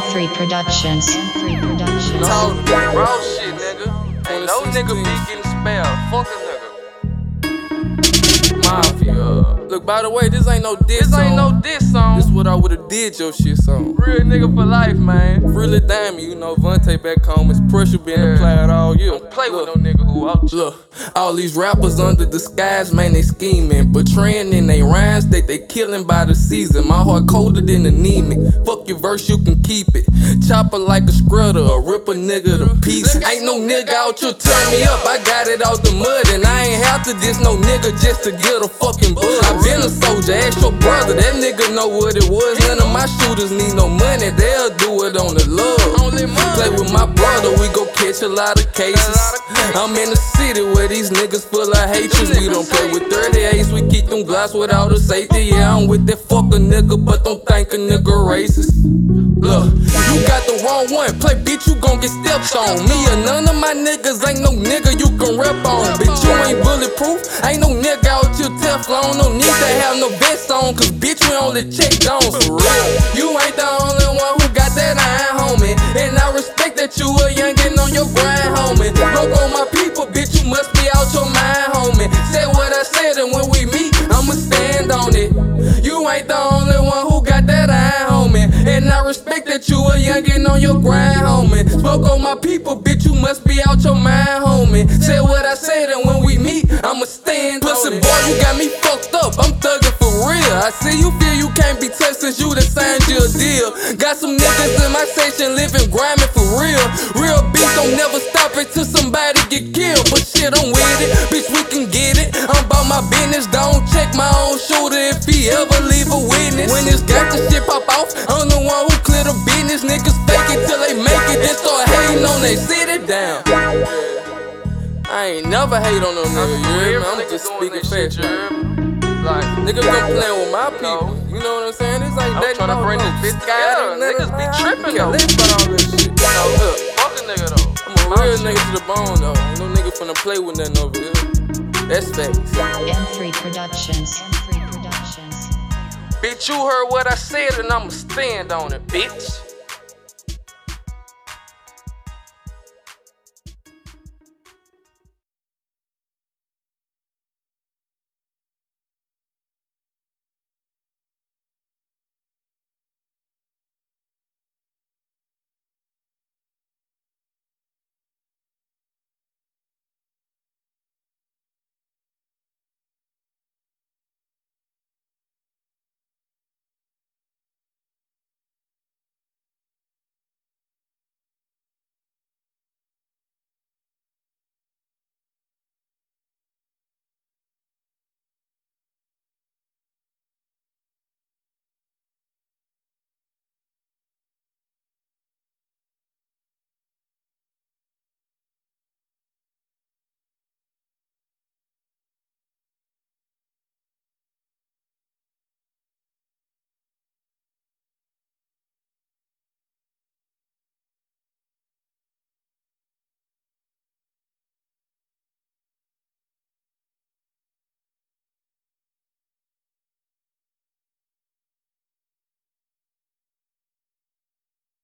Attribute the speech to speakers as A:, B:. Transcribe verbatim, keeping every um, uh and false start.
A: three Productions. M three Productions.
B: Talk raw shit, nigga. Ain't no nigga be getting spelled. Fuck a nigga. Mafia. Look, by the way, this ain't no diss
C: This
B: song.
C: ain't no diss song.
B: This what I would've did your shit song.
C: Real nigga for life, man.
B: Really damn you know Vontae back home. It's pressure being
C: Yeah.
B: applied all year.
C: Don't play
B: Look.
C: with no nigga who out you.
B: Look, all these rappers under disguise, man, they scheming. Betraying in they rhymes, they, they killing by the season. My heart colder than anemic. Fuck your verse, you can keep it. Chopper like a scrudder, or rip a nigga to pieces. Ain't no nigga out here turn me up, I got it out the mud. And I ain't have to diss no nigga just to get a fucking buzz. I been a soldier, ask your brother, that nigga know what it was. None of my shooters need no money, they'll do it on the love.
C: Only money.
B: Play with my brother, we go catch a lot of cases. I'm in the city where these niggas full of hatred. We don't play with thirty-eights, we keep them glass without a safety. Yeah, I'm with that fuck a nigga, but don't think a nigga racist. Look, you got the wrong one, play bitch, you gon' get stepped on. Me or none of my niggas ain't no nigga you can rep on. Bitch, you ain't bulletproof, ain't no nigga out here Teflon. No need to have no vest on, cause bitch, we only check down for real. You ain't the only one who got that iron, homie. And I respect that you a youngin' on your grind, homie. Broke on my people, bitch, you must be out your mind, homie. Said what I said, and when we meet, I'ma stand on it. You ain't the only one who got that iron, homie. And I respect that you a youngin' on your grind, homie. Spoke on my people, bitch, you must be out your mind, homie. Said what I said, and when we meet, I'ma stand on it. Pussy boy, you got me fucked up, I'm thuggin' for real. I see you feel you can't be touched since you done signed your deal. Got some niggas in my section living grimy for real. Real beef don't never stop until somebody get killed. But shit, I'm with it, bitch, we can get it. I'm about my business, don't check my own shooter if he ever leave a witness. When this gangsta shit pop off, I'm the one who clear the business. Niggas fake it till they make it, then start hating on they sit it down. I ain't never hate on no nigga, you hear me? I'm just speaking facts.
C: Like,
B: Niggas been playing with my people, you know what I'm saying? It's like
C: I'm
B: that.
C: tryna bring this bitch together. Niggas be tripping though.
B: Let's put all this shit. Now, look,
C: Fuck a nigga though.
B: I'm a real nigga to the bone though. Ain't no nigga finna play with nothing over here. That's facts.
A: M three Productions. M three Productions.
C: Bitch, you heard what I said and I'ma stand on it, bitch.